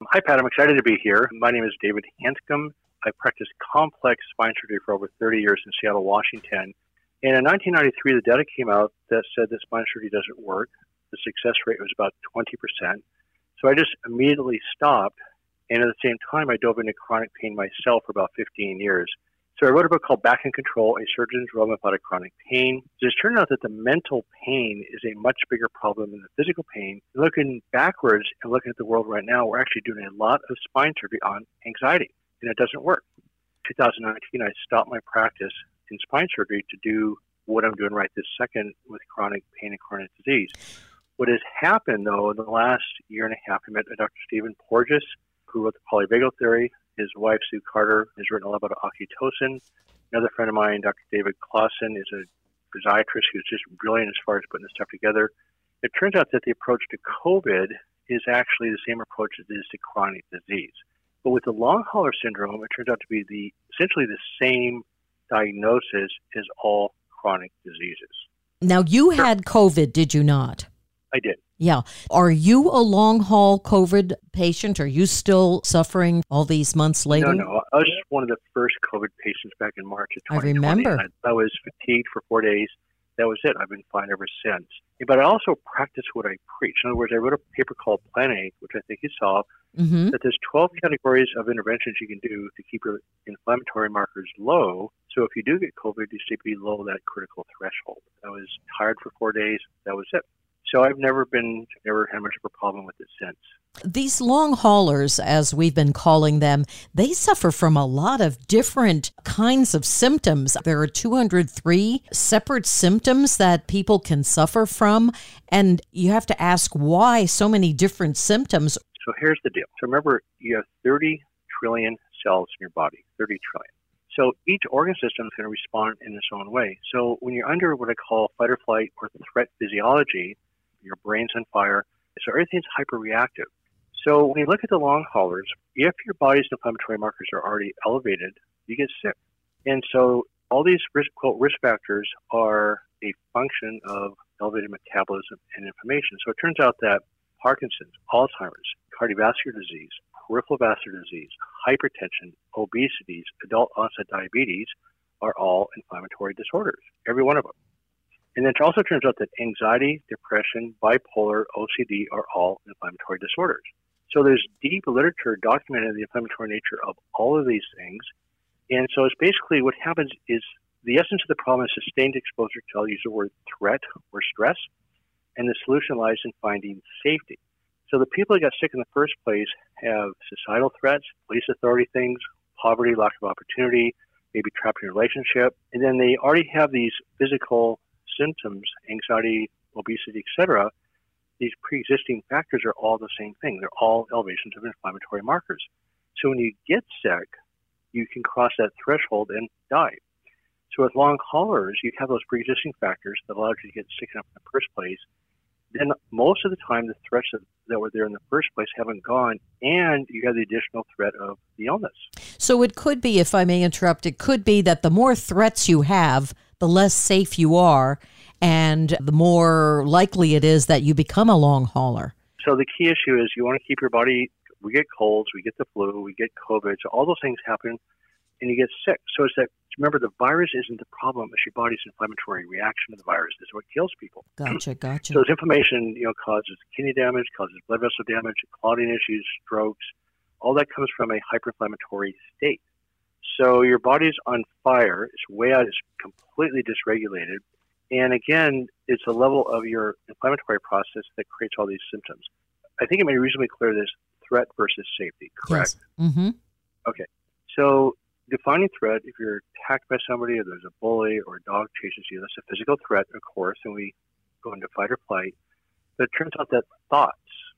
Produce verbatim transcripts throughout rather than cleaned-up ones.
Hi, Pat. I'm excited to be here. My name is David Hanscom. I practiced complex spine surgery for over thirty years in Seattle, Washington. And in nineteen ninety-three, the data came out that said that spine surgery doesn't work. The success rate was about twenty percent. So I just immediately stopped. And at the same time, I dove into chronic pain myself for about fifteen years. So I wrote a book called Back in Control, A Surgeon's Roadmap Out of Chronic Pain. It's turned out that the mental pain is a much bigger problem than the physical pain. Looking backwards and looking at the world right now, we're actually doing a lot of spine surgery on anxiety, and it doesn't work. In two thousand nineteen, I stopped my practice in spine surgery to do what I'm doing right this second with chronic pain and chronic disease. What has happened, though, in the last year and a half, I met Doctor Stephen Porges, who wrote the polyvagal theory. His wife, Sue Carter, has written a lot about oxytocin. Another friend of mine, Doctor David Clausen, is a physiatrist who's just brilliant as far as putting this stuff together. It turns out that the approach to COVID is actually the same approach as it is to chronic disease. But with the long hauler syndrome, it turns out to be the essentially the same diagnosis as all chronic diseases. Now, you had COVID, did you not? I did. Yeah. Are you a long-haul COVID patient? Are you still suffering all these months later? No, no. I was one of the first COVID patients back in March of twenty twenty. I remember. I, I was fatigued for four days. That was it. I've been fine ever since. But I also practice what I preach. In other words, I wrote a paper called Plan A, which I think you saw, mm-hmm. that there's twelve categories of interventions you can do to keep your inflammatory markers low. So if you do get COVID, you should be below that critical threshold. I was tired for four days. That was it. So I've never been, never had much of a problem with it since. These long haulers, as we've been calling them, they suffer from a lot of different kinds of symptoms. There are two hundred three separate symptoms that people can suffer from, and you have to ask why so many different symptoms. So here's the deal. So remember, you have thirty trillion cells in your body, thirty trillion. So each organ system is going to respond in its own way. So when you're under what I call fight or flight or threat physiology, your brain's on fire, so everything's hyperreactive. So when you look at the long haulers, if your body's inflammatory markers are already elevated, you get sick. And so all these risk, quote, risk factors are a function of elevated metabolism and inflammation. So it turns out that Parkinson's, Alzheimer's, cardiovascular disease, peripheral vascular disease, hypertension, obesity, adult onset diabetes are all inflammatory disorders, every one of them. And then it also turns out that anxiety, depression, bipolar, O C D are all inflammatory disorders. So there's deep literature documenting the inflammatory nature of all of these things. And so it's basically what happens is the essence of the problem is sustained exposure to, I'll use the word threat or stress, and the solution lies in finding safety. So the people that got sick in the first place have societal threats, police authority things, poverty, lack of opportunity, maybe trapped in a relationship, and then they already have these physical symptoms, anxiety, obesity, et cetera. These pre-existing factors are all the same thing. They're all elevations of inflammatory markers. So when you get sick, you can cross that threshold and die. So with long haulers, you have those pre-existing factors that allowed you to get sick enough in the first place. Then most of the time, the threats that, that were there in the first place haven't gone, and you have the additional threat of the illness. So it could be, if I may interrupt, it could be that the more threats you have, the less safe you are, and the more likely it is that you become a long hauler. So the key issue is you want to keep your body, we get colds, we get the flu, we get COVID, so all those things happen, and you get sick. So it's that, remember, the virus isn't the problem, it's your body's inflammatory reaction to the virus is what kills people. Gotcha, gotcha. So this inflammation, you know, causes kidney damage, causes blood vessel damage, clotting issues, strokes, all that comes from a hyperinflammatory state. So your body's on fire, it's way out, it's completely dysregulated. And again, it's a level of your inflammatory process that creates all these symptoms. I think it made reasonably clear this threat versus safety, correct? Yes. Mm-hmm. Okay. So defining threat, if you're attacked by somebody or there's a bully or a dog chases you, that's a physical threat, of course, and we go into fight or flight. But it turns out that thoughts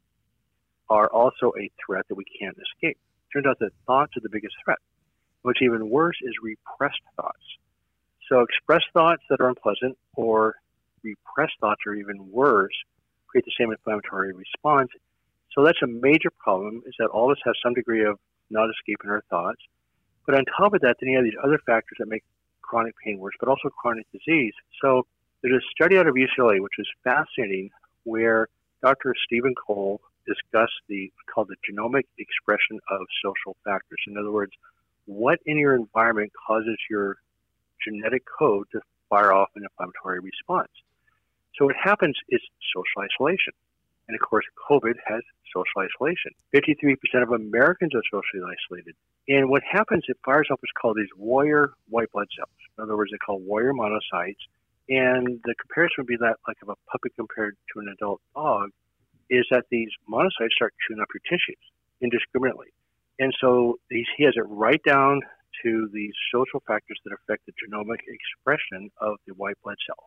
are also a threat that we can't escape. It turns out that thoughts are the biggest threat. What's even worse is repressed thoughts. So expressed thoughts that are unpleasant or repressed thoughts are even worse, create the same inflammatory response. So that's a major problem, is that all of us have some degree of not escaping our thoughts. But on top of that, then you have these other factors that make chronic pain worse, but also chronic disease. So there's a study out of U C L A, which is fascinating, where Doctor Stephen Cole discuss the called the genomic expression of social factors. In other words, what in your environment causes your genetic code to fire off an inflammatory response. So what happens is social isolation. And of course, COVID has social isolation. fifty-three percent of Americans are socially isolated. And what happens, it fires up what's called these warrior white blood cells. In other words, they're called warrior monocytes. And the comparison would be that like of a puppy compared to an adult dog, is that these monocytes start chewing up your tissues indiscriminately. And so these, he has it right down to the social factors that affect the genomic expression of the white blood cells.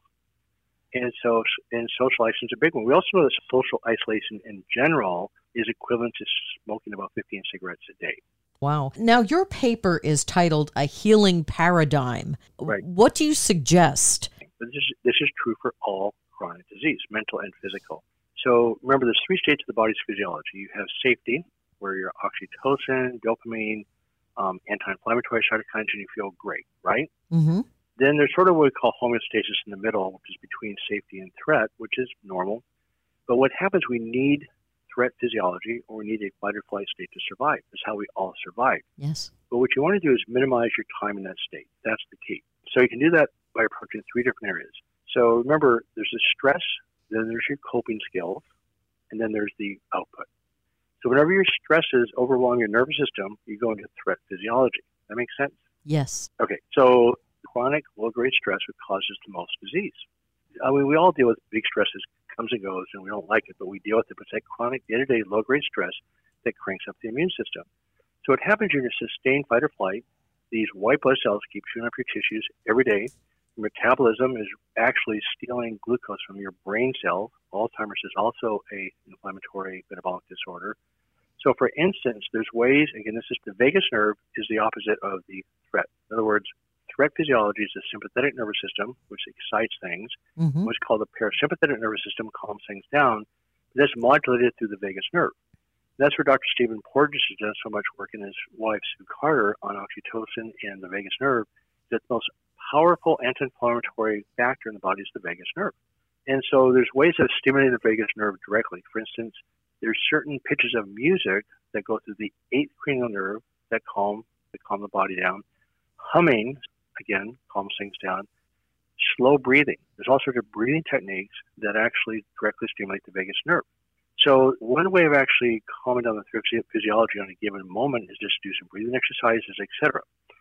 And so, and social isolation is a big one. We also know that social isolation in general is equivalent to smoking about fifteen cigarettes a day. Wow. Now, your paper is titled A Healing Paradigm. Right. What do you suggest? This is, this is true for all chronic disease, mental and physical. So remember, there's three states of the body's physiology. You have safety, where your oxytocin, dopamine, um, anti-inflammatory cytokines, and you feel great, right? Mm-hmm. Then there's sort of what we call homeostasis in the middle, which is between safety and threat, which is normal. But what happens, we need threat physiology, or we need a fight or flight state to survive. That's how we all survive. Yes. But what you want to do is minimize your time in that state. That's the key. So you can do that by approaching three different areas. So remember, there's the stress, then there's your coping skills, and then there's the output. So whenever your stress is overwhelming your nervous system, you go into threat physiology. That makes sense? Yes. Okay, so chronic low-grade stress is what causes the most disease. I mean, we all deal with big stresses, comes and goes, and we don't like it, but we deal with it. But it's that chronic day-to-day low-grade stress that cranks up the immune system. So what happens in your sustained fight or flight, these white blood cells keep chewing up your tissues every day. Your metabolism is actually stealing glucose from your brain cells. Alzheimer's is also a inflammatory metabolic disorder. So for instance, there's ways, again, this is the vagus nerve is the opposite of the threat. In other words, threat physiology is the sympathetic nervous system, which excites things. Mm-hmm. What's called the parasympathetic nervous system calms things down. That's modulated through the vagus nerve. That's where Doctor Stephen Porges has done so much work, and his wife, Sue Carter, on oxytocin and the vagus nerve. That the most powerful anti-inflammatory factor in the body is the vagus nerve. And so there's ways of stimulating the vagus nerve directly. For instance, there's certain pitches of music that go through the eighth cranial nerve that calm, that calm the body down. Humming, again, calms things down. Slow breathing. There's all sorts of breathing techniques that actually directly stimulate the vagus nerve. So one way of actually calming down the threat physiology on a given moment is just do some breathing exercises, et cetera.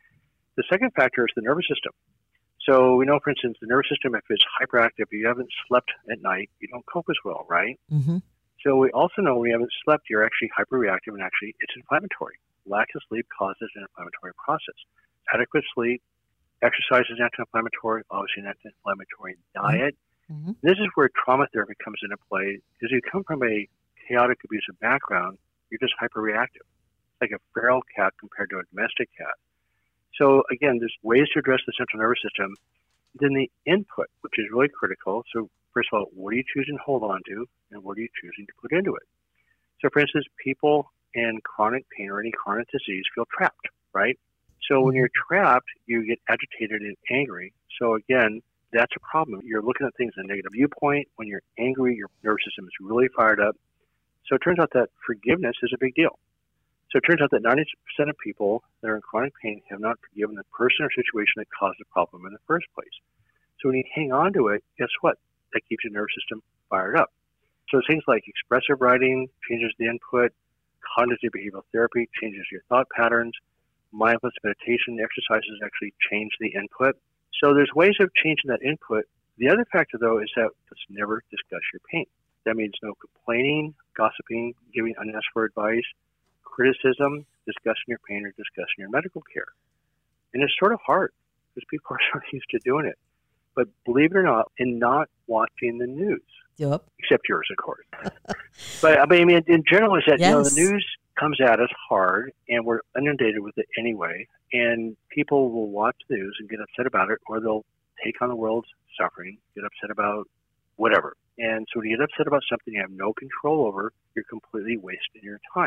The second factor is the nervous system. So we know, for instance, the nervous system, if it's hyperactive, if you haven't slept at night, you don't cope as well, right? Mm-hmm. So we also know when you haven't slept, you're actually hyperreactive, and actually it's inflammatory. Lack of sleep causes an inflammatory process. Adequate sleep, exercise is anti-inflammatory, obviously an anti-inflammatory diet. Mm-hmm. This is where trauma therapy comes into play, because you come from a chaotic, abusive background, you're just hyperreactive. It's like a feral cat compared to a domestic cat. So again, there's ways to address the central nervous system. Then the input, which is really critical. So first of all, what are you choosing to hold on to, and what are you choosing to put into it? So for instance, people in chronic pain or any chronic disease feel trapped, right? So when you're trapped, you get agitated and angry. So again, that's a problem. You're looking at things in a negative viewpoint. When you're angry, your nervous system is really fired up. So it turns out that forgiveness is a big deal. So it turns out that ninety percent of people that are in chronic pain have not forgiven the person or situation that caused the problem in the first place. So when you hang on to it, guess what? That keeps your nervous system fired up. So things like expressive writing changes the input, cognitive behavioral therapy changes your thought patterns, mindfulness meditation exercises actually change the input. So there's ways of changing that input. The other factor, though, is that let's never discuss your pain. That means no complaining, gossiping, giving unasked for advice, criticism, discussing your pain, or discussing your medical care. And it's sort of hard because people are sort of used to doing it. But believe it or not, in not watching the news. Yep. Except yours, of course. But I mean, in general, is that yes. you know the news comes at us hard, and we're inundated with it anyway. And people will watch the news and get upset about it, or they'll take on the world's suffering, get upset about whatever. And so when you get upset about something you have no control over, you're completely wasting your time.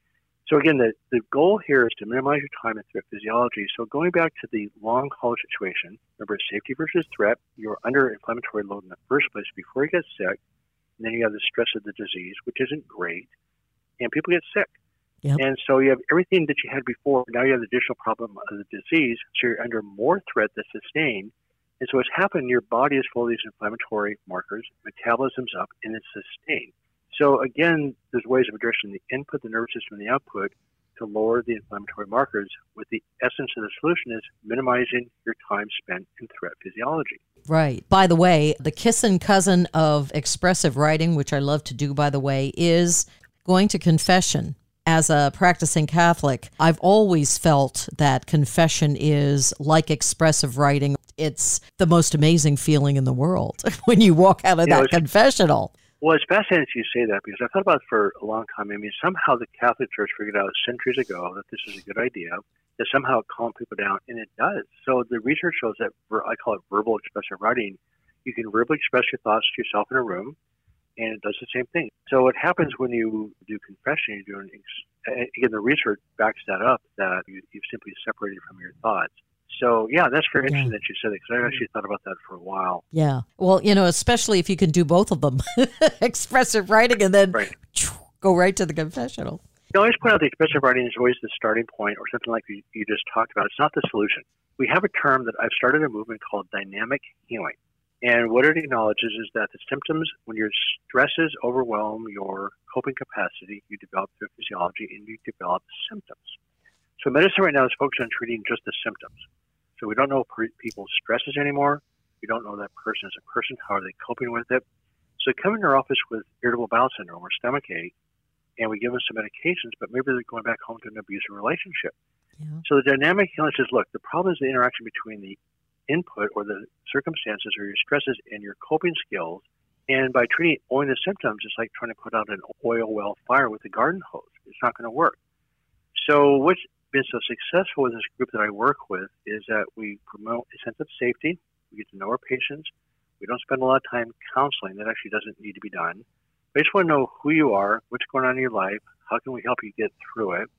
So again, the, the goal here is to minimize your time in threat physiology. So going back to the long haul situation, remember safety versus threat, you're under inflammatory load in the first place before you get sick, and then you have the stress of the disease, which isn't great. and people get sick. Yep. And so you have everything that you had before. Now you have the additional problem of the disease, so you're under more threat that's sustained. And so what's happened, your body is full of these inflammatory markers, metabolism's up, and it's sustained. So again, there's ways of addressing the input, the nervous system, and the output to lower the inflammatory markers, with the essence of the solution is minimizing your time spent in threat physiology. Right. By the way, the kissin' cousin of expressive writing, which I love to do, by the way, is going to confession. As a practicing Catholic, I've always felt that confession is like expressive writing. It's the most amazing feeling in the world when you walk out of you that know, confessional. Well, it's fascinating you say that, because I've thought about it for a long time. I mean, somehow the Catholic Church figured out centuries ago that this is a good idea, to somehow calm people down, and it does. So the research shows that, I call it verbal expressive writing, you can verbally express your thoughts to yourself in a room, and it does the same thing. So what happens when you do confession, you're doing, again, the research backs that up, that you, you've simply separated from your thoughts. So, yeah, that's very interesting Yeah. that you said it, because I actually thought about that for a while. Yeah. Well, you know, especially if you can do both of them, expressive writing and then Right. go right to the confessional. You always point out the expressive writing is always the starting point, or something like you, you just talked about. It's not the solution. We have a term that I've started a movement called dynamic healing. And what it acknowledges is that the symptoms, when your stresses overwhelm your coping capacity, you develop their physiology and you develop symptoms. So medicine right now is focused on treating just the symptoms. So we don't know people's stresses anymore. We don't know that person as a person. How are they coping with it? So they come in our office with irritable bowel syndrome or stomach ache, and we give them some medications, but maybe they're going back home to an abusive relationship. Yeah. So the dynamic healing says, look, the problem is the interaction between the input or the circumstances or your stresses and your coping skills. And by treating only the symptoms, it's like trying to put out an oil well fire with a garden hose. It's not going to work. So what's been so successful with this group that I work with is that we promote a sense of safety. We get to know our patients. We don't spend a lot of time counseling. That actually doesn't need to be done. We just want to know who you are, what's going on in your life, how can we help you get through it.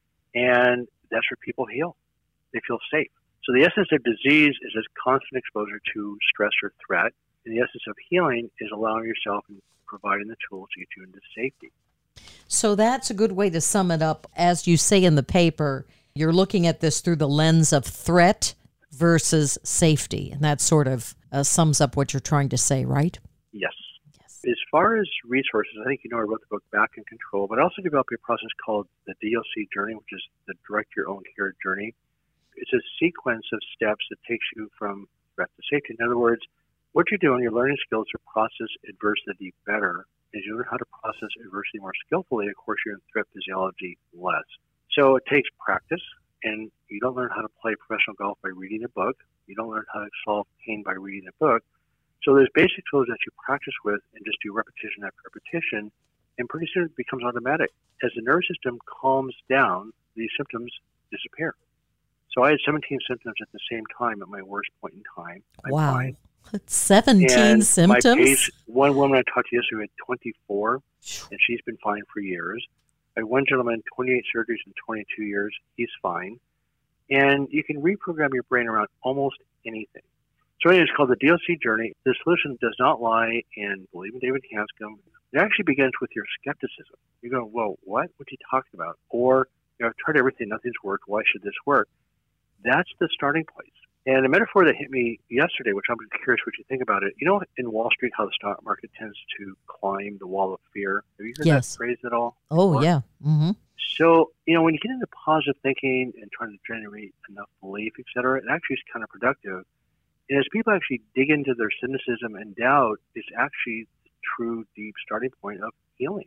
And that's where people heal. They feel safe. So the essence of disease is this constant exposure to stress or threat. And the essence of healing is allowing yourself and providing the tools to get you into safety. So that's a good way to sum it up. As you say in the paper, you're looking at this through the lens of threat versus safety. And that sort of uh, sums up what you're trying to say, right? Yes. Yes. As far as resources, I think you know I wrote the book Back in Control, but I also developed a process called the D L C journey, which is the Direct Your Own Care journey. It's a sequence of steps that takes you from threat to safety. In other words, what you're doing, you're learning skills to process adversity better. As you learn how to process adversity more skillfully, of course, you're in threat physiology less. So it takes practice, and you don't learn how to play professional golf by reading a book. You don't learn how to solve pain by reading a book. So there's basic tools that you practice with and just do repetition after repetition, and pretty soon it becomes automatic. As the nervous system calms down, these symptoms disappear. So I had seventeen symptoms at the same time at my worst point in time. I Wow. find. seventeen and symptoms? My patient, one woman I talked to yesterday had twenty-four, and she's been fine for years. I had one gentleman, twenty-eight surgeries in twenty-two years. He's fine. And you can reprogram your brain around almost anything. So it is called the D L C journey. The solution does not lie in believing David Hanscom. It actually begins with your skepticism. You go, whoa, what? What's he talking about? Or, you know, I've tried everything. Nothing's worked. Why should this work? That's the starting place. And a metaphor that hit me yesterday, which I'm curious what you think about it. You know, in Wall Street, how the stock market tends to climb the wall of fear. Have you heard Yes. that phrase at all? Oh, before? yeah. Mm-hmm. So, you know, when you get into positive thinking and trying to generate enough belief, et cetera, it actually is counterproductive. And as people actually dig into their cynicism and doubt, it's actually the true, deep starting point of healing.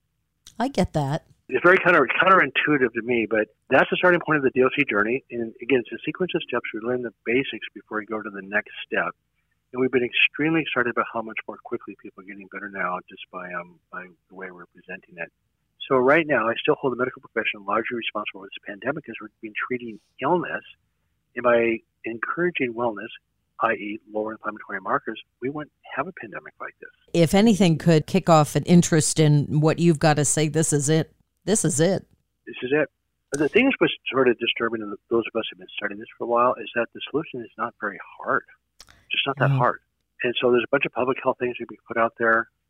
I get that. It's very counter, counterintuitive to me, but that's the starting point of the D L C journey. And again, it's a sequence of steps. We learn the basics before we go to the next step. And we've been extremely excited about how much more quickly people are getting better now just by um, by the way we're presenting it. So right now, I still hold the medical profession largely responsible for this pandemic because we've been treating illness. And by encouraging wellness, that is lower inflammatory markers, we wouldn't have a pandemic like this. If anything could kick off an interest in what you've got to say, this is it. This is it. This is it. The thing that's sort of disturbing to those of us who have been studying this for a while is that the solution is not very hard. It's just not that Mm. hard. And so there's a bunch of public health things that we put out there,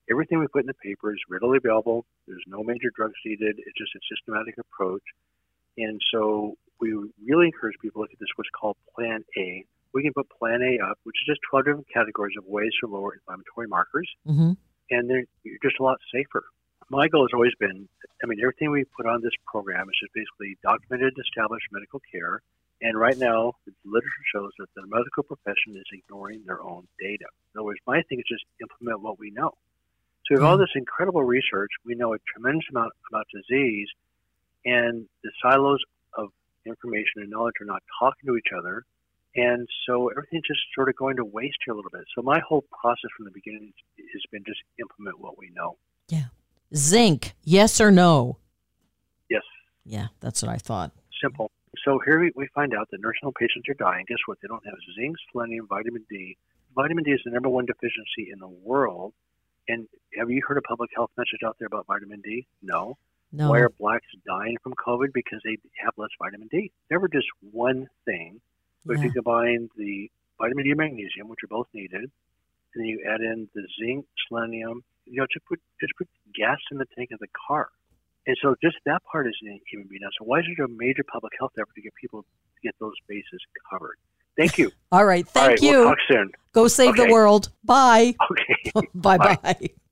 Everything we put in the paper is readily available. There's no major drugs needed. It's just a systematic approach. And so we really encourage people to look at this, what's called Plan A. We can put Plan A up, which is just twelve different categories of ways to lower inflammatory markers. Mm-hmm. And then you're just a lot safer. My goal has always been, I mean, everything we put on this program is just basically documented, established medical care. And right now, the literature shows that the medical profession is ignoring their own data. In other words, my thing is just implement what we know. So we have all this incredible research. We know a tremendous amount about disease, and the silos of information and knowledge are not talking to each other. And so everything's just sort of going to waste here a little bit. So my whole process from the beginning has been just implement what we know. Yeah. Zinc, yes or no? Yes. Yeah, that's what I thought. Simple. So here we, we find out that nursing home patients are dying. Guess what? They don't have zinc, selenium, vitamin D. Vitamin D is the number one deficiency in the world. And have you heard a public health message out there about vitamin D? No. No. Why are blacks dying from COVID? Because they have less vitamin D. Never just one thing. But Yeah. if you combine the vitamin D and magnesium, which are both needed, and then you add in the zinc, selenium, you know, just put just put gas in the tank of the car. And so just that part isn't even being done. So why is there a major public health effort to get people to get those bases covered? Thank you. All right. Thank All right, you. We'll talk soon. Go save Okay. the world. Bye. Okay. Bye-bye. Bye.